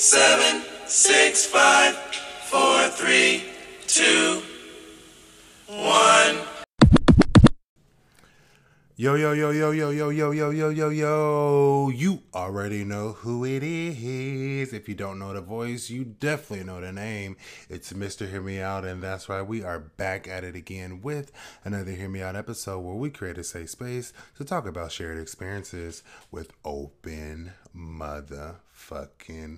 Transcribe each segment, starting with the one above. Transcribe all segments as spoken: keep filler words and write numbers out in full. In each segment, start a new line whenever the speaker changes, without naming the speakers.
seven, six, five, four, three, two, one.
Yo, yo, yo, yo, yo, yo, yo, yo, yo, yo, yo. You already know who it is. If you don't know the voice, you definitely know the name. It's Mister Hear Me Out, and that's right. We are back at it again with another Hear Me Out episode where we create a safe space to talk about shared experiences with open motherfucking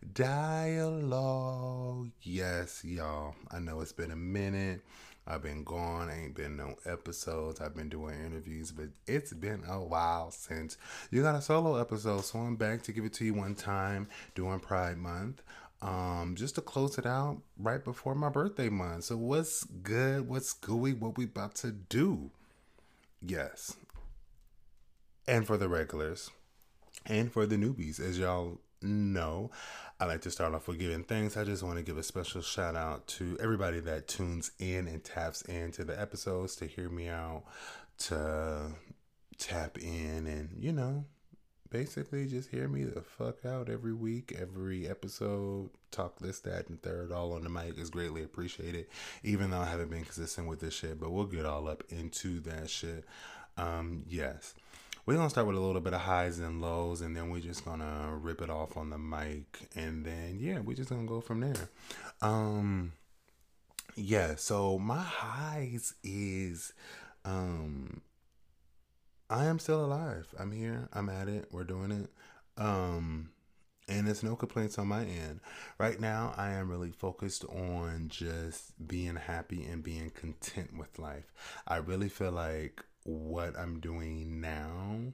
dialogue. Yes, y'all. I know it's been a minute. I've been gone, ain't been no episodes. I've been doing interviews, but it's been a while since you got a solo episode. So I'm back to give it to you one time during Pride Month. Um, just to close it out right before my birthday month. So what's good? What's gooey? What we about to do? Yes. And for the regulars. And for the newbies, as y'all know, I like to start off with giving thanks. I just want to give a special shout out to everybody that tunes in and taps into the episodes to hear me out, to tap in and, you know, basically just hear me the fuck out every week, every episode. Talk this, that, and third, all on the mic is greatly appreciated, even though I haven't been consistent with this shit, but we'll get all up into that shit. Um, yes. We're going to start with a little bit of highs and lows, and then we're just going to rip it off on the mic. And then, yeah, we're just going to go from there. Um, yeah, so my highs is um, I am still alive. I'm here. I'm at it. We're doing it. Um, and there's no complaints on my end. Right now, I am really focused on just being happy and being content with life. I really feel like what I'm doing now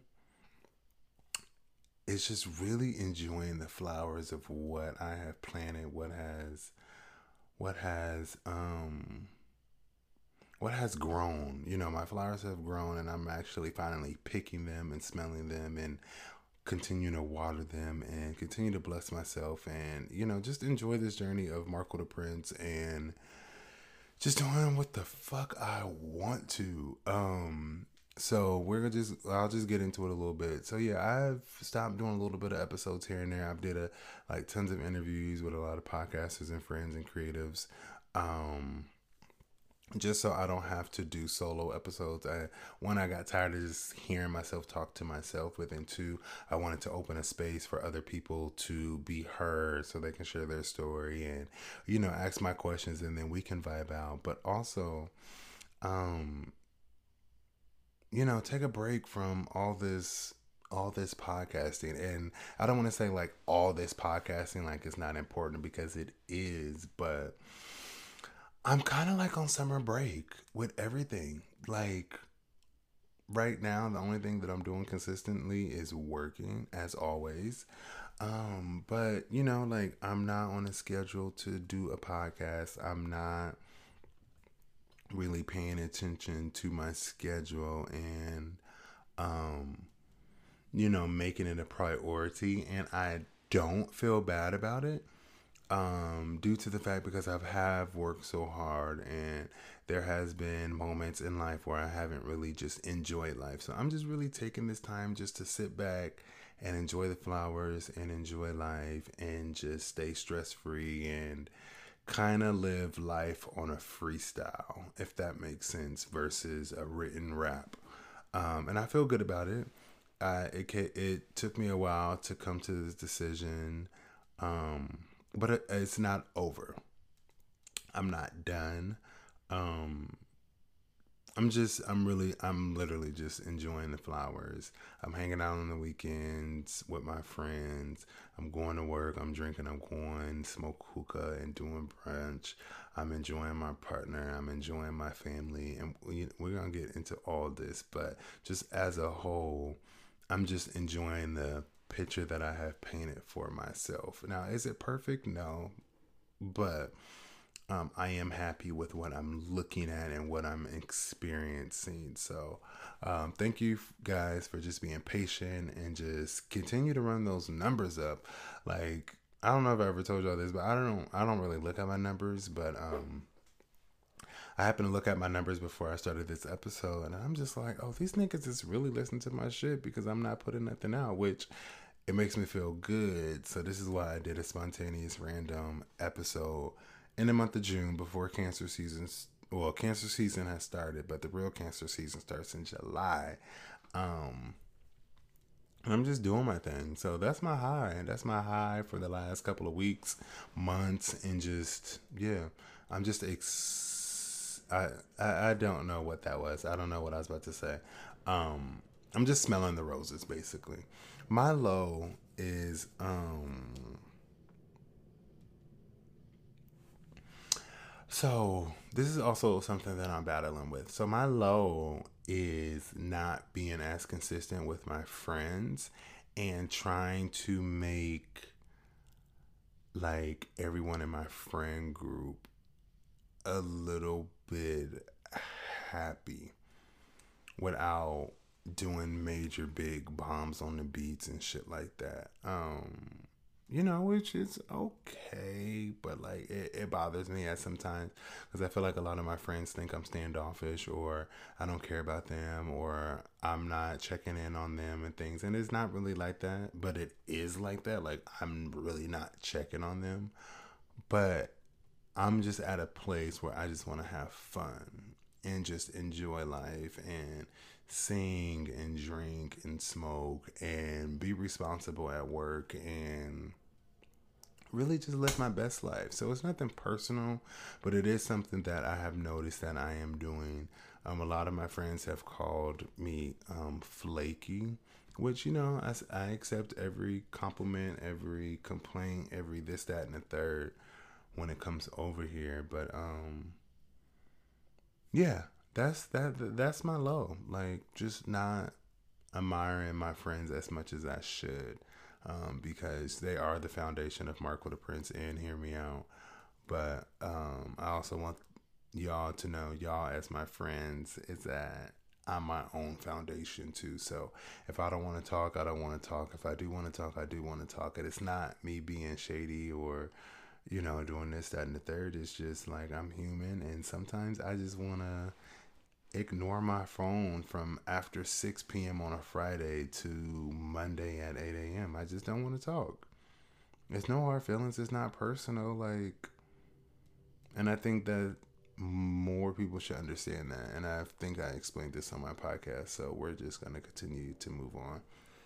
is just really enjoying the flowers of what I have planted, what has what has um what has grown. You know, my flowers have grown, and I'm actually finally picking them and smelling them and continue to water them and continue to bless myself and, you know, just enjoy this journey of Marco the Prince and just doing what the fuck I want to. Um, so we're gonna just, I'll just get into it a little bit. So yeah, I've stopped doing a little bit of episodes here and there. I've did a, like tons of interviews with a lot of podcasters and friends and creatives. Um, just so I don't have to do solo episodes. I, one, I got tired of just hearing myself talk to myself with, and two, I wanted to open a space for other people to be heard so they can share their story and, you know, ask my questions, and then we can vibe out. But also, um, you know, take a break from all this all this podcasting. And I don't want to say like all this podcasting like it's not important, because it is, but I'm kind of like on summer break with everything. Like right now, the only thing that I'm doing consistently is working, as always. Um, but you know, like I'm not on a schedule to do a podcast. I'm not really paying attention to my schedule and, um, you know, making it a priority. And I don't feel bad about it. Um, due to the fact, because I have worked so hard, and there has been moments in life where I haven't really just enjoyed life. So I'm just really taking this time just to sit back and enjoy the flowers and enjoy life and just stay stress free and kind of live life on a freestyle, if that makes sense, versus a written rap. Um, and I feel good about it. Uh, it it took me a while to come to this decision. Um, But it, it's not over. I'm not done. Um, I'm just, I'm really, I'm literally just enjoying the flowers. I'm hanging out on the weekends with my friends. I'm going to work. I'm drinking. I'm going to smoke hookah and doing brunch. I'm enjoying my partner. I'm enjoying my family. And we, we're going to get into all this. But just as a whole, I'm just enjoying the picture that I have painted for myself. Now, is it perfect? No, but um, I am happy with what I'm looking at and what I'm experiencing. So um, thank you guys for just being patient and just continue to run those numbers up. Like, I don't know if I ever told y'all this, but I don't I don't really look at my numbers, but um I happened to look at my numbers before I started this episode, and I'm just like, oh, these niggas just really listen to my shit because I'm not putting nothing out, which it makes me feel good. So this is why I did a spontaneous random episode in the month of June before cancer season. Well, cancer season has started, but the real cancer season starts in July. Um, and I'm just doing my thing. So that's my high. That's my high for the last couple of weeks, months, and just, yeah. I'm just, ex- I, I, I don't know what that was. I don't know what I was about to say. Um, I'm just smelling the roses, basically. My low is, um, so this is also something that I'm battling with. So my low is not being as consistent with my friends and trying to make like everyone in my friend group a little bit happy without doing major big bombs on the beats and shit like that. Um you know, which is okay, but like it, it bothers me at sometimes because I feel like a lot of my friends think I'm standoffish or I don't care about them or I'm not checking in on them and things. And it's not really like that, but it is like that. Like I'm really not checking on them, but I'm just at a place where I just want to have fun and just enjoy life and sing and drink and smoke and be responsible at work and really just live my best life. So it's nothing personal, but it is something that I have noticed that I am doing. Um, a lot of my friends have called me um, flaky, which, you know, I, I accept every compliment, every complaint, every this, that, and the third when it comes over here. But um, yeah, that's that. That's my low. Like just not admiring my friends as much as I should, um, because they are the foundation of Mark with a Prince and Hear Me Out. But um, I also want y'all to know, y'all as my friends, is that I'm my own foundation too. So if I don't want to talk, I don't want to talk. If I do want to talk, I do want to talk. And it's not me being shady or, you know, doing this, that, and the third. It's just like I'm human, and sometimes I just want to ignore my phone from after six p.m. on a Friday to Monday at eight a.m. I just don't want to talk. It's no hard feelings. It's not personal. Like, and I think that more people should understand that. And I think I explained this on my podcast. So we're just going to continue to move on.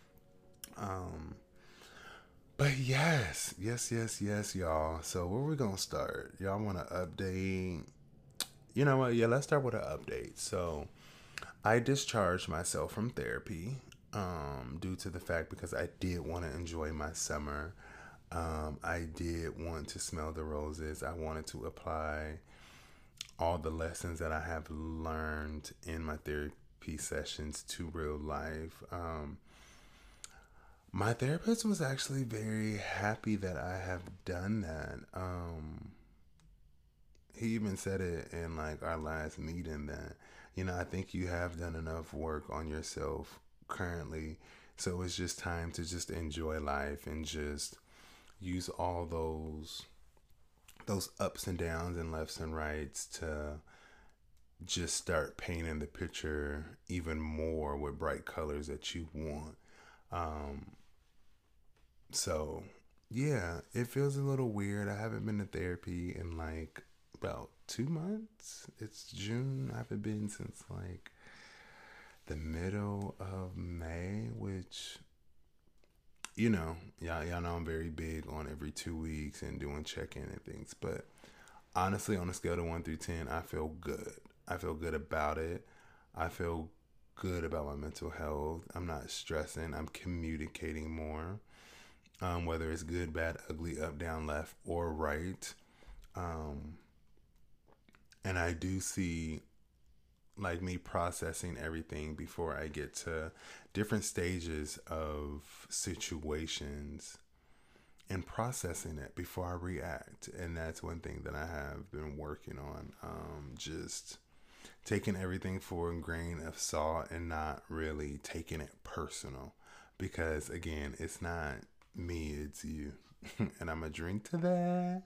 Um, but yes, yes, yes, yes, y'all. So where we going to start? Y'all want to update? You know what? Yeah, let's start with an update. So I discharged myself from therapy um, due to the fact because I did want to enjoy my summer. Um, I did want to smell the roses. I wanted to apply all the lessons that I have learned in my therapy sessions to real life. Um, my therapist was actually very happy that I have done that. Um, he even said it in like our last meeting that, you know, I think you have done enough work on yourself currently. So it's just time to just enjoy life and just use all those those ups and downs and lefts and rights to just start painting the picture even more with bright colors that you want. Um, so yeah, it feels a little weird. I haven't been to therapy in like about two months. It's June. I haven't been since like the middle of May, which, you know, y'all, y'all know I'm very big on every two weeks and doing check-in and things. But honestly, on a scale of one through ten, I feel good. I feel good about it. I feel good about my mental health. I'm not stressing. I'm communicating more. Um, whether it's good, bad, ugly, up, down, left, or right. Um, and I do see like me processing everything before I get to different stages of situations and processing it before I react. And that's one thing that I have been working on. Um, just taking everything for a grain of salt and not really taking it personal. Because again, it's not me, it's you. And I'm a drink to that.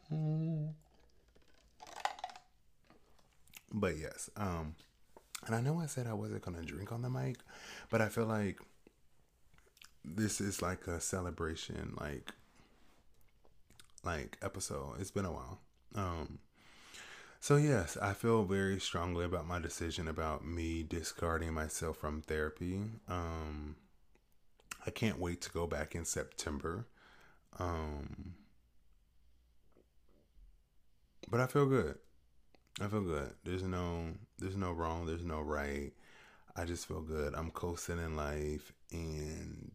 But yes, um, and I know I said I wasn't gonna drink on the mic, but I feel like this is like a celebration, like like episode. It's been a while. Um, so yes, I feel very strongly about my decision about me discarding myself from therapy. Um, I can't wait to go back in September. Um, but I feel good. I feel good. There's no there's no wrong, there's no right. I just feel good. I'm coasting in life, and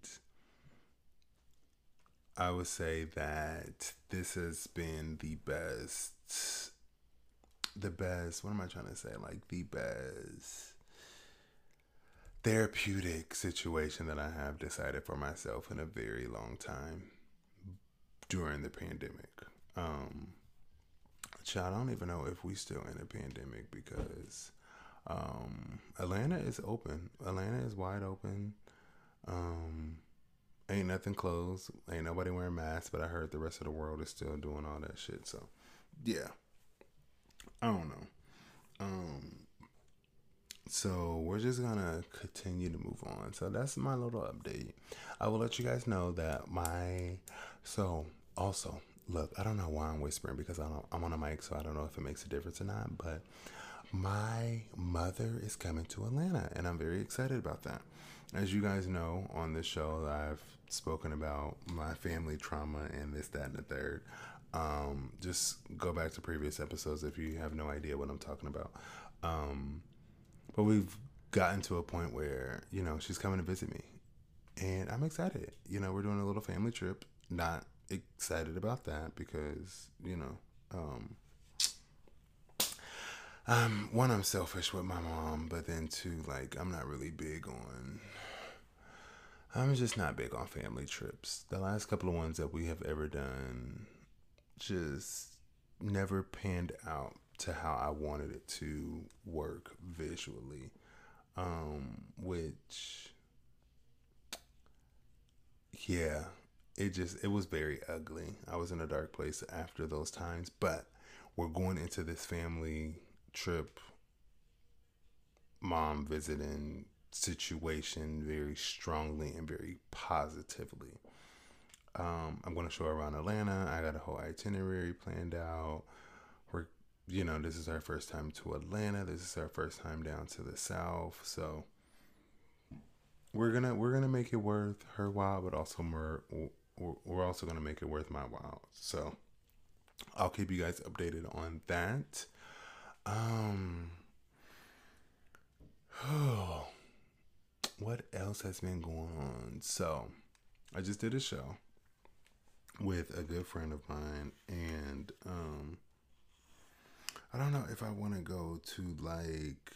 I would say that this has been the best the best, what am I trying to say? Like the best therapeutic situation that I have decided for myself in a very long time during the pandemic. Um Child, I don't even know if we still in a pandemic because um, Atlanta is open. Atlanta is wide open. Um, ain't nothing closed. Ain't nobody wearing masks. But I heard the rest of the world is still doing all that shit. So, yeah, I don't know. Um, so we're just gonna continue to move on. So that's my little update. I will let you guys know that my so also look. I don't know why I'm whispering because I don't. I'm on a mic, so I don't know if it makes a difference or not. But my mother is coming to Atlanta, and I'm very excited about that. As you guys know, on this show, I've spoken about my family trauma and this, that, and the third. Um, just go back to previous episodes if you have no idea what I'm talking about. Um, but we've gotten to a point where, you know, she's coming to visit me. And I'm excited. You know, we're doing a little family trip. Not excited about that because, you know, um, um, one, I'm selfish with my mom, but then two, like, I'm not really big on, I'm just not big on family trips. The last couple of ones that we have ever done just never panned out to how I wanted it to work visually. Um, which, yeah, it just, it was very ugly. I was in a dark place after those times, but we're going into this family trip, mom visiting situation very strongly and very positively. Um, I'm going to show her around Atlanta. I got a whole itinerary planned out. We're, you know, this is our first time to Atlanta. This is our first time down to the South. So we're gonna we're gonna make it worth her while, but also more. We're also gonna make it worth my while. So I'll keep you guys updated on that. Um. Oh, what else has been going on? So I just did a show with a good friend of mine, and um, I don't know if I want to go to like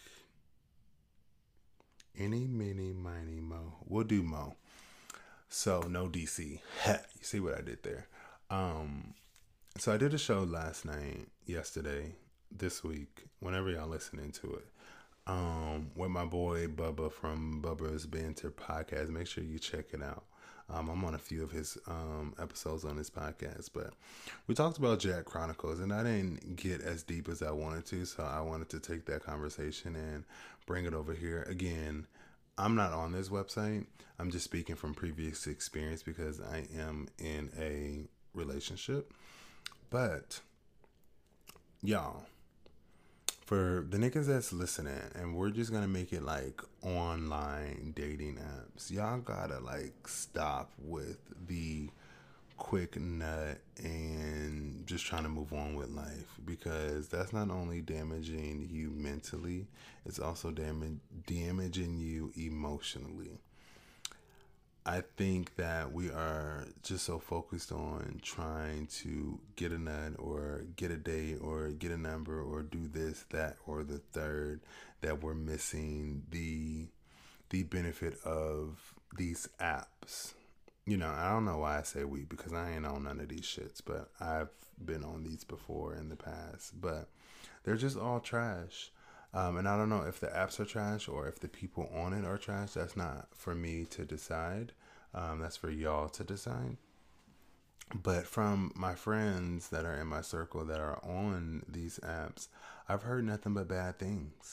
any, mini, miny, mo. We'll do mo. So no D C. You see what I did there? Um, so I did a show last night, yesterday, this week, whenever y'all listening to it. Um, with my boy Bubba from Bubba's Banter podcast. Make sure you check it out. Um, I'm on a few of his um, episodes on this podcast, but we talked about Jack Chronicles, and I didn't get as deep as I wanted to, so I wanted to take that conversation and bring it over here. Again, I'm not on this website. I'm just speaking from previous experience because I am in a relationship. But, y'all, for the niggas that's listening, and we're just gonna make it like online dating apps, y'all gotta like stop with the quick nut and just trying to move on with life, because that's not only damaging you mentally, it's also dam- damaging you emotionally. I think that we are just so focused on trying to get a nut or get a date or get a number or do this, that, or the third, that we're missing the the benefit of these apps. You know, I don't know why I say we, because I ain't on none of these shits, but I've been on these before in the past. But they're just all trash. Um, and I don't know if the apps are trash or if the people on it are trash. That's not for me to decide. Um, that's for y'all to decide. But from my friends that are in my circle that are on these apps, I've heard nothing but bad things.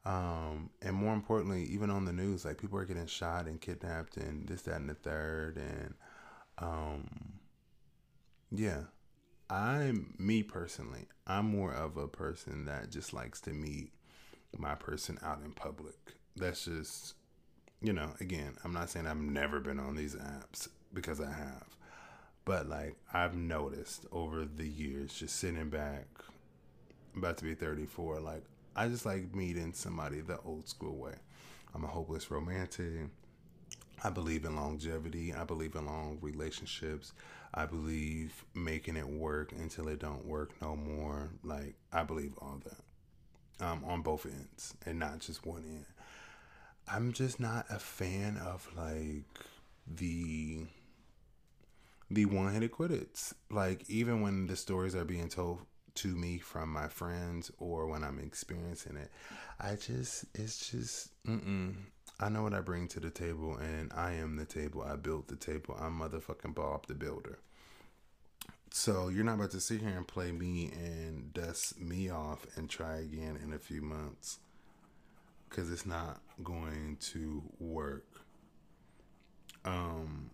Um, and more importantly, even on the news, like people are getting shot and kidnapped and this, that, and the third. And um, yeah, I'm me personally. I'm more of a person that just likes to meet my person out in public. That's just, you know, again, I'm not saying I've never been on these apps because I have. But like I've noticed over the years, just sitting back, I'm about to be thirty-four, like I just like meeting somebody the old school way. I'm a hopeless romantic. I believe in longevity. I believe in long relationships. I believe making it work until it don't work no more. Like I believe all that. Um, on both ends and not just one end. I'm just not a fan of like the the one hitter quitters. Like even when the stories are being told to me from my friends or when I'm experiencing it, I just it's just mm-mm. I know what I bring to the table, and I am the table. I built the table. I'm motherfucking Bob the Builder. So you're not about to sit here and play me and dust me off and try again in a few months, because it's not going to work. Um,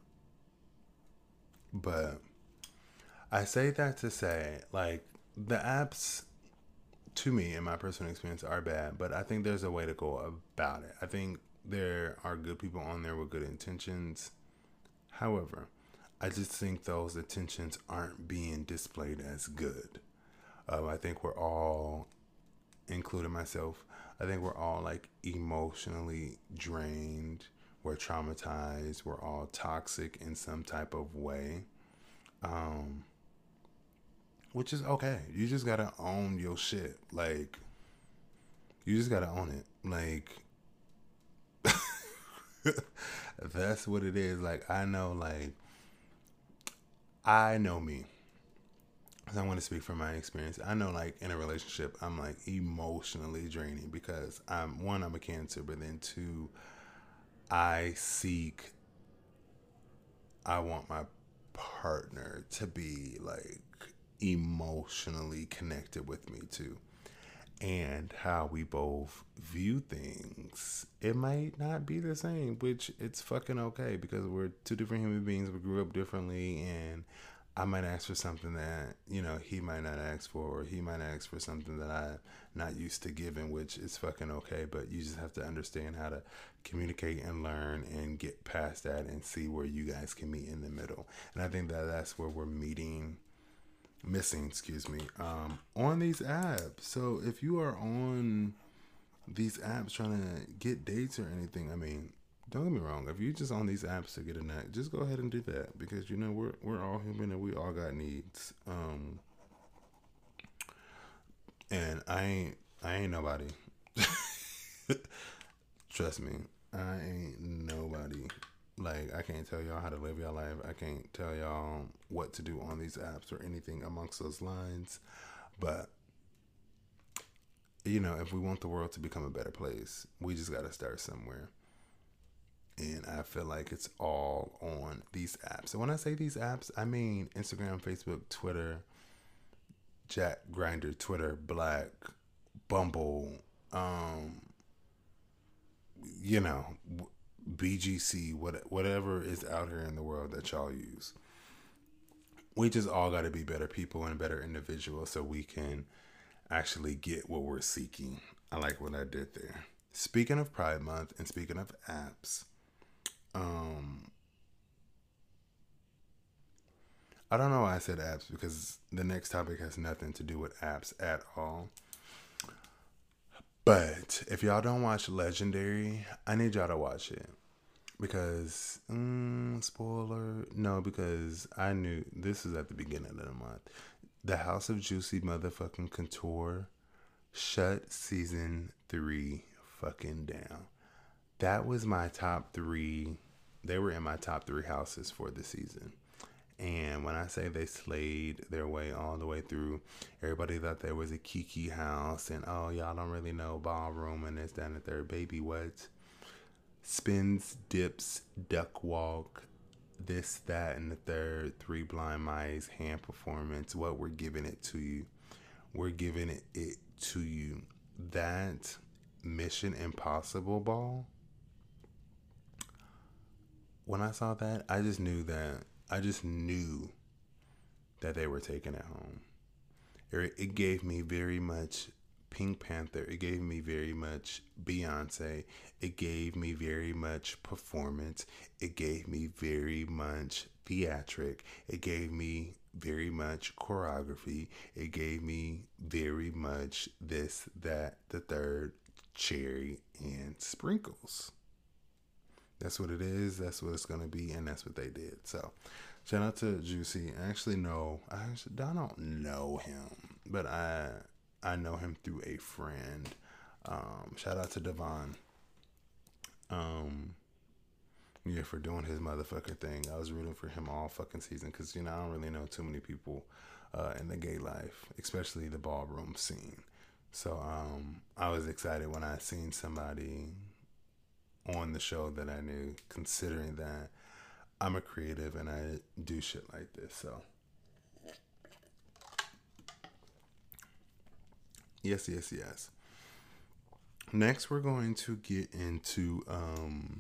but I say that to say, like, the apps, to me, in my personal experience, are bad, but I think there's a way to go about it. I think there are good people on there with good intentions. However, I just think those intentions aren't being displayed as good. Um, I think we're all, including myself, I think we're all like emotionally drained. We're traumatized. We're all toxic in some type of way. Um, which is okay. You just gotta own your shit. Like, you just gotta own it. Like, that's what it is. Like, I know, like, I know me. I want to speak from my experience. I know, like, in a relationship, I'm like emotionally draining because I'm one, I'm a Cancer, but then two, I seek, I want my partner to be like emotionally connected with me too. And how we both view things, it might not be the same, which it's fucking okay because we're two different human beings. We grew up differently, and I might ask for something that, you know, he might not ask for, or he might ask for something that I'm not used to giving, which is fucking okay. But you just have to understand how to communicate and learn and get past that and see where you guys can meet in the middle. And I think that that's where we're meeting missing, excuse me, um, on these apps. So if you are on these apps trying to get dates or anything, I mean, don't get me wrong. If you just on these apps to get a nut, just go ahead and do that, because you know we're we're all human and we all got needs. Um, and I ain't I ain't nobody. Trust me, I ain't nobody. Like, I can't tell y'all how to live your life. I can't tell y'all what to do on these apps or anything amongst those lines. But, you know, if we want the world to become a better place, we just got to start somewhere. And I feel like it's all on these apps. And when I say these apps, I mean Instagram, Facebook, Twitter, Jack, Grindr, Twitter, Black, Bumble, um, you know, B G C, what, whatever is out here in the world that y'all use. We just all got to be better people and better individuals so we can actually get what we're seeking. I like what I did there. Speaking of Pride Month and speaking of apps, um, I don't know why I said apps, because the next topic has nothing to do with apps at all. But if y'all don't watch Legendary, I need y'all to watch it. Because, mm, spoiler, no, because I knew this is at the beginning of the month. The House of Juicy motherfucking Couture shut season three fucking down. That was my top three. They were in my top three houses for the season. And when I say they slayed their way all the way through, everybody thought there was a Kiki house and, oh, y'all don't really know ballroom and this, that, and the third. Baby, what? Spins, dips, duck walk, this, that, and the third. Three Blind Mice, hand performance. What? We're giving it to you. We're giving it, it to you. That Mission Impossible ball. When I saw that, I just knew that I just knew that they were taking it home. It, it gave me very much Pink Panther. It gave me very much Beyonce. It gave me very much performance. It gave me very much theatric. It gave me very much choreography. It gave me very much this, that, the third, cherry, and sprinkles. That's what it is. That's what it's gonna be, and that's what they did. So, shout out to Juicy. I actually know. I actually I don't know him, but I I know him through a friend. Um, shout out to Devon. Um, yeah, for doing his motherfucker thing. I was rooting for him all fucking season because you know I don't really know too many people uh, in the gay life, especially the ballroom scene. So um, I was excited when I seen somebody on the show that I knew, considering that I'm a creative and I do shit like this. So yes, yes, yes. Next, we're going to get into. Um,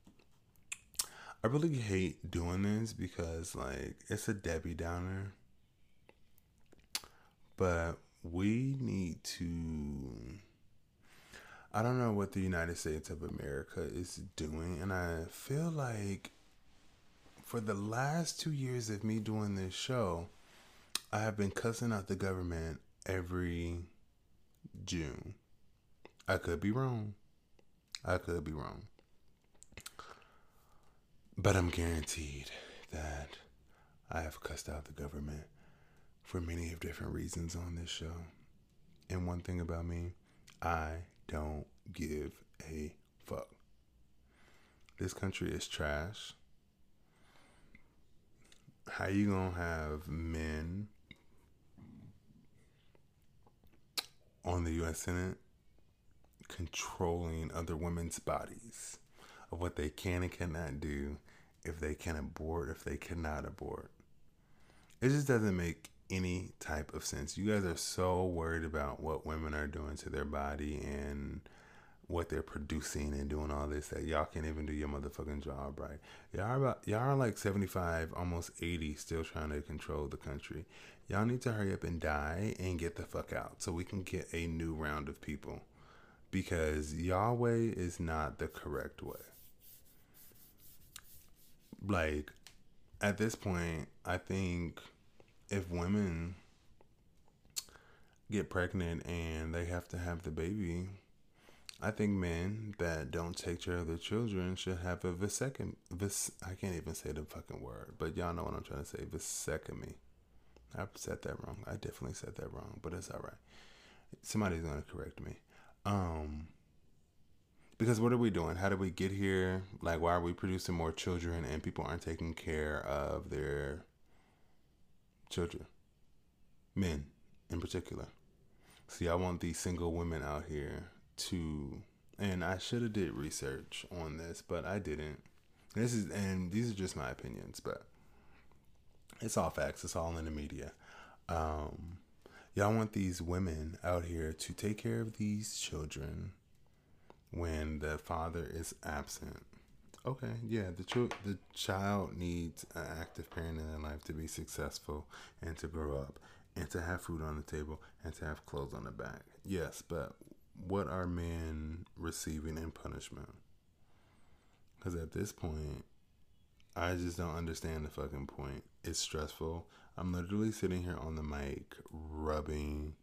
I really hate doing this because, like, it's a Debbie Downer. But we need to. I don't know what the United States of America is doing, and I feel like for the last two years of me doing this show, I have been cussing out the government every June. I could be wrong. I could be wrong. But I'm guaranteed that I have cussed out the government for many of different reasons on this show. And one thing about me, I don't give a fuck. This country is trash. How you gonna have men on the U S Senate controlling other women's bodies of what they can and cannot do, if they can abort, if they cannot abort? It just doesn't make any type of sense. You guys are so worried about what women are doing to their body and what they're producing and doing all this that y'all can't even do your motherfucking job right. Y'all are about y'all are like seventy-five, almost eighty, still trying to control the country. Y'all need to hurry up and die and get the fuck out so we can get a new round of people. Because y'all way is not the correct way. Like, at this point, I think if women get pregnant and they have to have the baby, I think men that don't take care of their children should have a vasectomy. Vis- I can't even say the fucking word, but y'all know what I'm trying to say. Vasectomy. I said that wrong. I definitely said that wrong, but it's all right. Somebody's going to correct me. Um, because what are we doing? How did we get here? Like, why are we producing more children and people aren't taking care of their children? Men, in particular. See, I want these single women out here to, and I should have did research on this, but I didn't. This is, and these are just my opinions, but it's all facts. It's all in the media. Um, y'all want these women out here to take care of these children when the father is absent. Okay, yeah, the ch- the child needs an active parent in their life to be successful and to grow up and to have food on the table and to have clothes on the back. Yes, but what are men receiving in punishment? Because at this point, I just don't understand the fucking point. It's stressful. I'm literally sitting here on the mic rubbing,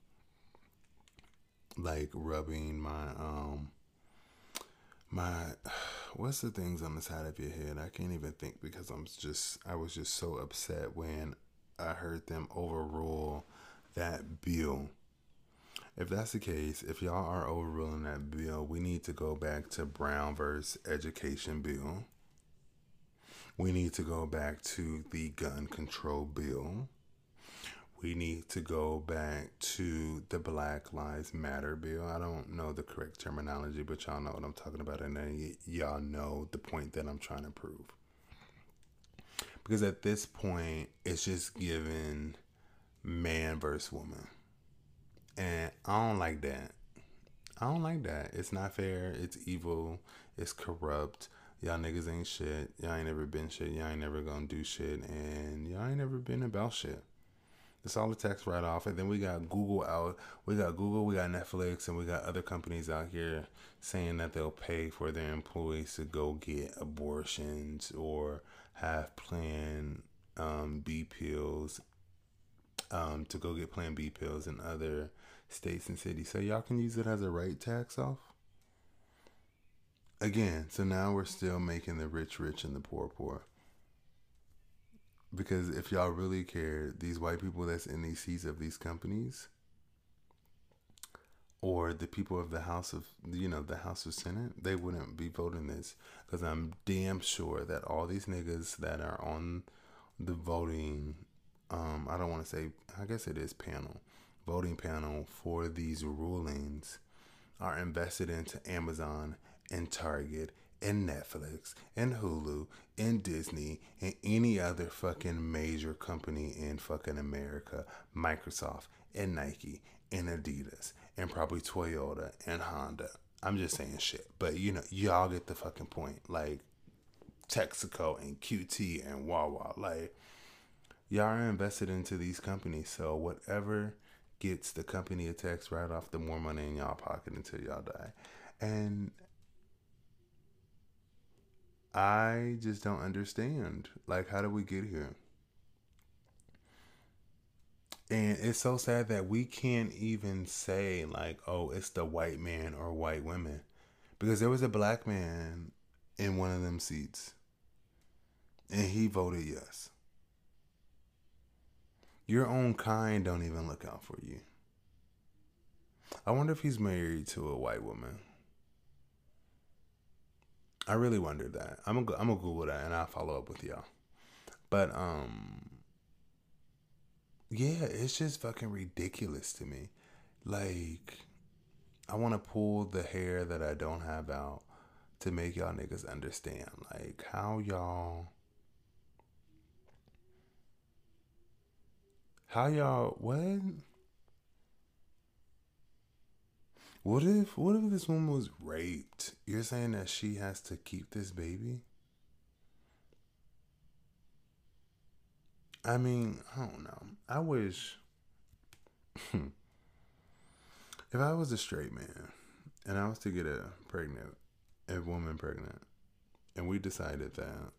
like rubbing my, um, my, what's the things on the side of your head? I can't even think because I'm just, I was just so upset when I heard them overrule that bill. If that's the case, if y'all are overruling that bill, we need to go back to Brown versus Education bill. We need to go back to the gun control bill. We need to go back to the Black Lives Matter bill. I don't know the correct terminology, but y'all know what I'm talking about, and then y- y'all know the point that I'm trying to prove. Because at this point, it's just giving man versus woman. And I don't like that. I don't like that. It's not fair. It's evil. It's corrupt. Y'all niggas ain't shit. Y'all ain't never been shit. Y'all ain't never gonna do shit. And y'all ain't never been about shit. It's all a tax write off. And then we got Google out. We got Google, we got Netflix, and we got other companies out here saying that they'll pay for their employees to go get abortions or have Plan um, B pills, um, to go get Plan B pills in other states and cities. So y'all can use it as a right tax off. Again, so now we're still making the rich rich and the poor poor. Because if y'all really care, these white people that's in these seats of these companies, or the people of the House of, you know, the House of Senate, they wouldn't be voting this. Because I'm damn sure that all these niggas that are on the voting, um, I don't want to say, I guess it is panel, voting panel for these rulings are invested into Amazon and Target and Netflix and Hulu and Disney and any other fucking major company in fucking America, Microsoft and Nike and Adidas and probably Toyota and Honda. I'm just saying shit, but you know, y'all get the fucking point. Like Texaco and Q T and Wawa, like y'all are invested into these companies, so whatever gets the company a tax write off, the more money in y'all pocket until y'all die. And I just don't understand. Like, how did we get here? And it's so sad that we can't even say, like, oh, it's the white man or white women. Because there was a black man in one of them seats. And he voted yes. Your own kind don't even look out for you. I wonder if he's married to a white woman. I really wondered that. I'm gonna I'm gonna Google that and I'll follow up with y'all. But um, yeah, it's just fucking ridiculous to me. Like, I want to pull the hair that I don't have out to make y'all niggas understand, like, how y'all, how y'all, what? What if what if this woman was raped? You're saying that she has to keep this baby? I mean, I don't know. I wish if I was a straight man and I was to get a pregnant a woman pregnant and we decided that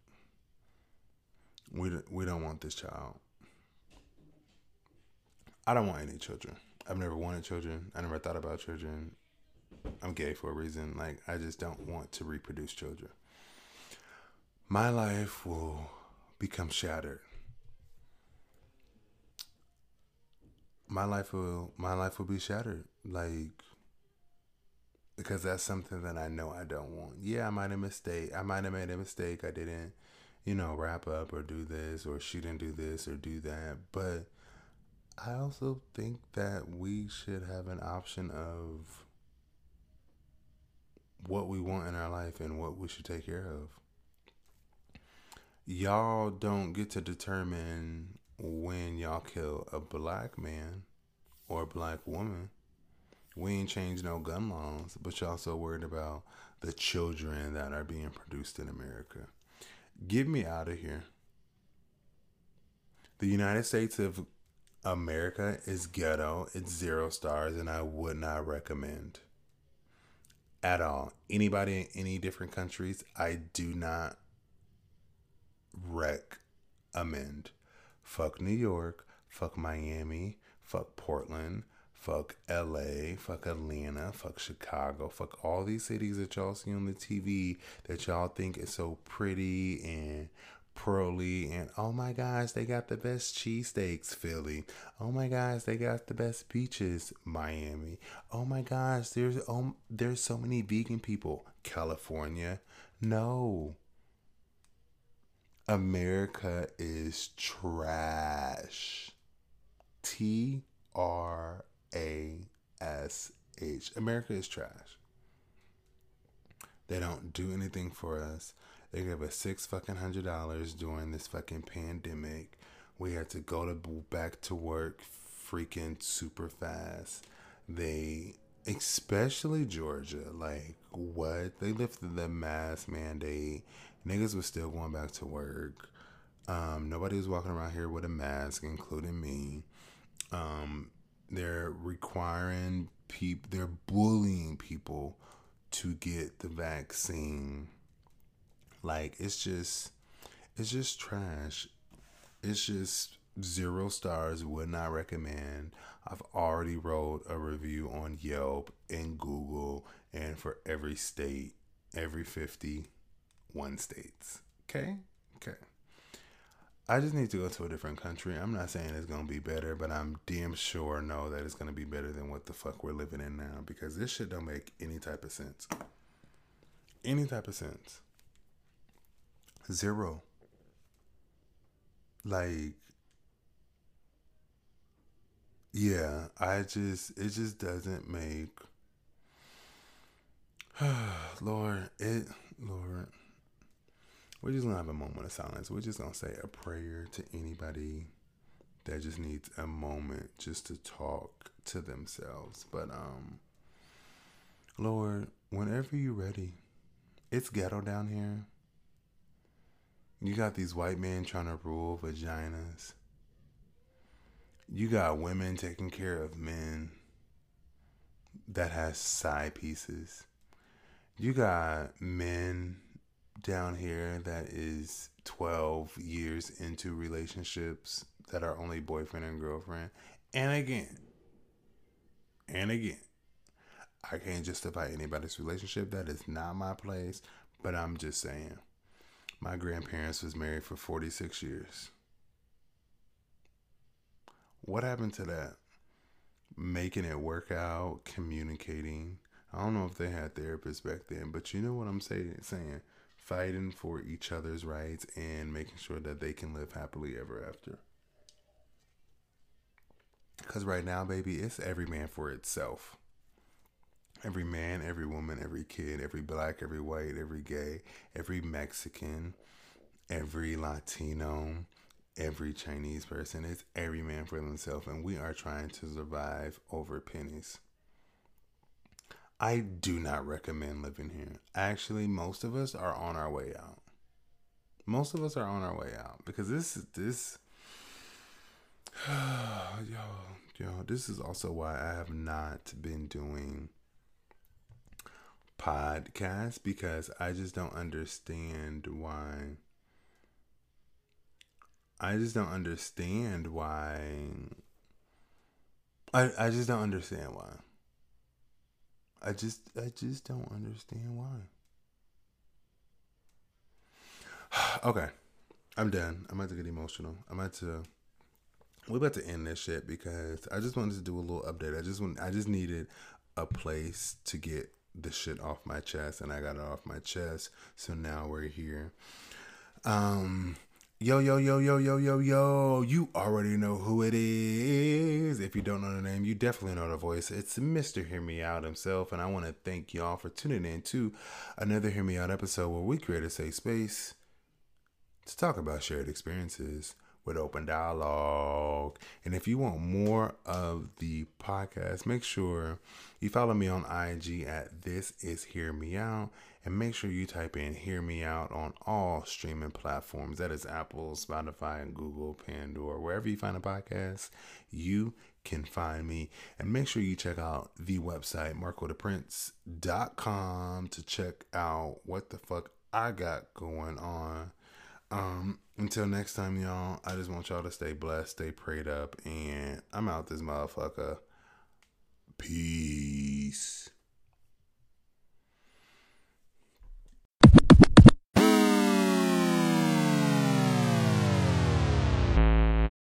we we don't want this child. I don't want any children. I've never wanted children. I never thought about children. I'm gay for a reason. Like, I just don't want to reproduce children. My life will become shattered. My life will my life will be shattered. Like, because that's something that I know I don't want. Yeah, I might have mistake. I might have made a mistake. I didn't, you know, wrap up or do this, or she didn't do this or do that. But I also think that we should have an option of what we want in our life and what we should take care of. Y'all don't get to determine when y'all kill a black man or a black woman. We ain't changed no gun laws, but y'all so worried about the children that are being produced in America. Get me out of here. The United States of America is ghetto. It's zero stars, and I would not recommend at all. Anybody in any different countries, I do not recommend. Fuck New York, fuck Miami, fuck Portland, fuck L A, fuck Atlanta, fuck Chicago, fuck all these cities that y'all see on the T V that y'all think is so pretty and pearly, and oh my gosh, they got the best cheesesteaks, Philly. Oh my gosh, they got the best beaches, Miami. Oh my gosh, there's oh there's so many vegan people, California. No. America is trash. T R A S H. America is trash. They don't do anything for us. They gave us six fucking hundred dollars during this fucking pandemic. We had to go to back to work freaking super fast. They especially Georgia. Like, what? They lifted the mask mandate. Niggas was still going back to work. Um, nobody was walking around here with a mask, including me. Um, they're requiring people, they're bullying people to get the vaccine. Like, it's just, it's just trash. It's just zero stars. Would not recommend. I've already wrote a review on Yelp and Google and for every state, every fifty-one states. Okay? Okay. I just need to go to a different country. I'm not saying it's going to be better, but I'm damn sure know that it's going to be better than what the fuck we're living in now, because this shit don't make any type of sense. Any type of sense. Zero. Like, yeah, I just, it just doesn't make, Lord, it, Lord, we're just gonna have a moment of silence. We're just gonna say a prayer to anybody that just needs a moment just to talk to themselves. But, um, Lord, whenever you're ready, it's ghetto down here. You got these white men trying to rule vaginas. You got women taking care of men that has side pieces. You got men down here that is twelve years into relationships that are only boyfriend and girlfriend. And again, and again, I can't justify anybody's relationship. That is not my place. But I'm just saying, my grandparents was married for forty-six years. What happened to that? Making it work out, communicating. I don't know if they had therapists back then, but you know what I'm saying? Saying fighting for each other's rights and making sure that they can live happily ever after. Because right now, baby, it's every man for itself. Every man, every woman, every kid, every black, every white, every gay, every Mexican, every Latino, every Chinese person. It's every man for themselves, and we are trying to survive over pennies. I do not recommend living here. Actually, most of us are on our way out. Most of us are on our way out because this is this. yo, yo, this is also why I have not been doing podcasts, because I just don't understand why. I just don't understand why. I I just don't understand why. I just I just don't understand why. Okay, I'm done. I'm about to get emotional. I'm about to. We're about to end this shit because I just wanted to do a little update. I just want. I just needed a place to get the shit off my chest, and I got it off my chest. So now we're here. Um. Yo, yo, yo, yo, yo, yo, yo. You already know who it is. If you don't know the name, you definitely know the voice. It's Mister Hear Me Out himself. And I want to thank y'all for tuning in to another Hear Me Out episode where we create a safe space to talk about shared experiences with open dialogue. And if you want more of the podcast, make sure you follow me on I G at This Is Hear Me Out. And make sure you type in Hear Me Out on all streaming platforms. That is Apple, Spotify, Google, Pandora. Wherever you find a podcast, you can find me. And make sure you check out the website, marco the prince dot com, to check out what the fuck I got going on. Um, until next time, y'all, I just want y'all to stay blessed, stay prayed up, and I'm out this motherfucker. Peace.